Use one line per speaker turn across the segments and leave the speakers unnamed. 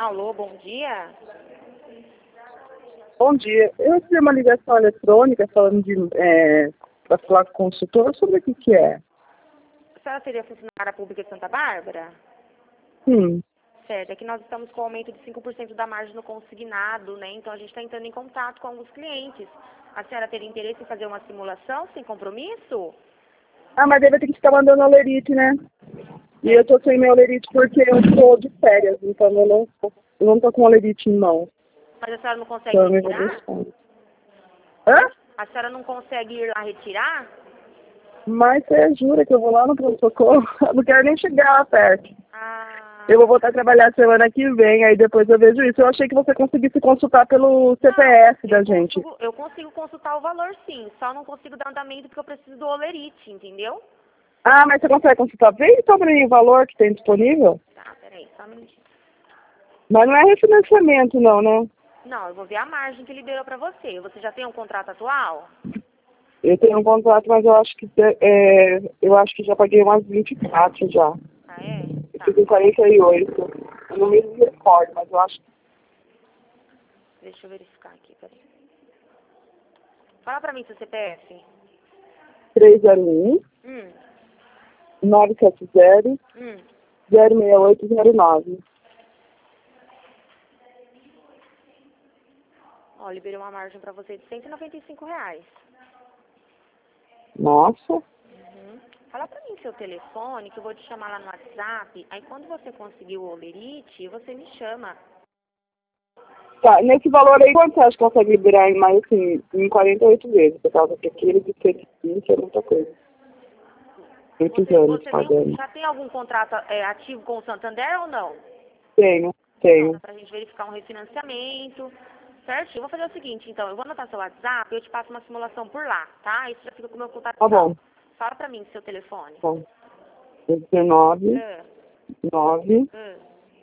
Alô, bom dia.
Bom dia. Eu recebi uma ligação eletrônica falando para falar com o consultor sobre o que é.
A senhora seria funcionária pública de Santa Bárbara?
Sim.
Certo, é que nós estamos com aumento de 5% da margem no consignado, né? Então a gente está entrando em contato com alguns clientes. A senhora teria interesse em fazer uma simulação sem compromisso?
Ah, mas deve ter que estar mandando a Lerite, né? E eu tô sem meu Lerite porque eu estou de férias, então eu não tô com a Lerite em mão.
Mas a senhora não consegue
Então eu vou
retirar?
buscar. Hã?
A senhora não consegue ir lá retirar?
Mas você jura que eu vou lá no pronto-socorro? Eu não quero nem chegar lá perto. Eu vou voltar a trabalhar semana que vem, aí depois eu vejo isso. Eu achei que você conseguisse consultar pelo CPF da gente.
Eu consigo consultar o valor sim, só não consigo dar andamento porque eu preciso do Olerite, entendeu?
Ah, mas você consegue consultar? Vê sobre o valor que tem disponível?
Tá, peraí, só um minutinho.
Mas não é refinanciamento não, né?
Não, eu vou ver a margem que liberou pra você. Você já tem um contrato atual?
Eu tenho um contrato, mas eu acho que já paguei umas 24 já.
Ah, é?
Eu
Tá.
fiz em 48. Eu não me recordo, mas eu acho que
Deixa eu verificar aqui, peraí. Fala pra mim seu CPF.
301
Hum,
970
hum.
06809.
Ó, liberou uma margem pra você de R$ 195.
Nossa.
Uhum. Fala pra mim seu telefone, que eu vou te chamar lá no WhatsApp. Aí quando você conseguir o Olerite, você me chama.
Tá, nesse valor aí, quanto você acha que consegue liberar em mais, assim, em 48 vezes? Por causa que aquele de 120 é muita coisa. Muitos anos pagando.
Já tem algum contrato ativo com o Santander ou não?
Tenho.
Então, dá pra gente verificar um refinanciamento. Certo? Eu vou fazer o seguinte, então. Eu vou anotar seu WhatsApp e eu te passo uma simulação por lá, tá? Isso já fica com o meu contato.
Tá bom.
Fala pra mim seu telefone.
Bom. 19
Ah,
9
ah,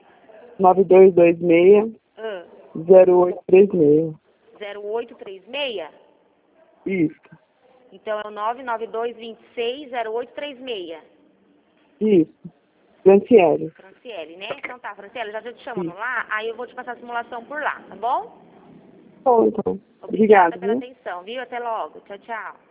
9226
ah.
0836.
0836?
Isso.
Então é o 992260836.
Isso. Franciele.
Franciele, né? Então tá, Franciele, já te chamando lá, aí eu vou te passar a simulação por lá, tá bom?
Bom, então.
Obrigada
Obrigado,
pela
viu?
atenção, viu? Até logo. Tchau, tchau.